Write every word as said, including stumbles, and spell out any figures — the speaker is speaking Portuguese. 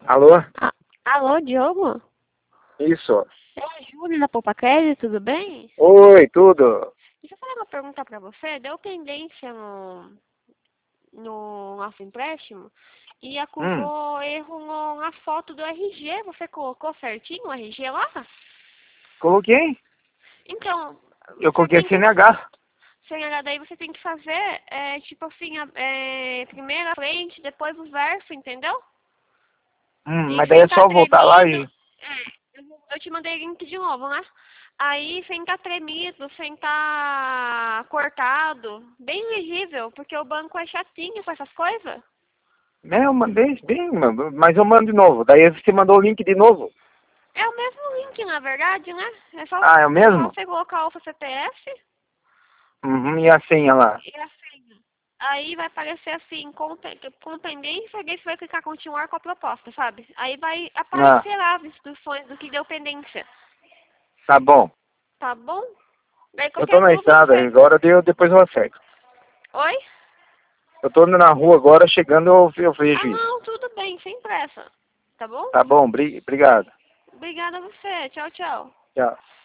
Alô? Ah, alô, Diogo? Isso. É a Júlia da Poupa Crédito, tudo bem? Oi, tudo? Deixa eu fazer uma pergunta pra você. Deu pendência no, no nosso empréstimo e Hum, acusou erro no- na foto do R G. Você colocou certinho o R G lá? coloquei. Então, Eu você coloquei tem que... C N H. Sem H, daí você tem que fazer, é, tipo assim, a- é, primeiro a frente, depois o verso, entendeu? Hum, E mas daí sem é estar só voltar lá tremido. e... É, eu, vou- eu te mandei link de novo, né? Aí sem estar tremido, sem estar cortado. Bem legível, porque o banco é chatinho com essas coisas. Né, eu mandei bem, mano, mas eu mando de novo. Daí você mandou o link de novo. É o mesmo link, na verdade, né? É só, Ah, é o só mesmo? você colocar o seu C P F Uhum, e a senha lá? e a senha. Aí vai aparecer assim, com, pe- com pendência, e daí você vai clicar continuar com a proposta, sabe? Aí vai Ah, aparecer lá as instruções do que deu pendência. tá bom. Tá bom? Daí Eu tô qualquer na dúvida estrada, você... agora eu, depois eu acerto. Oi? Eu tô na rua agora, chegando eu, eu Ah, vejo isso. não, tudo bem, sem pressa. Tá bom? Tá bom, bri- obrigado. Obrigada a você. Tchau, tchau. Tchau.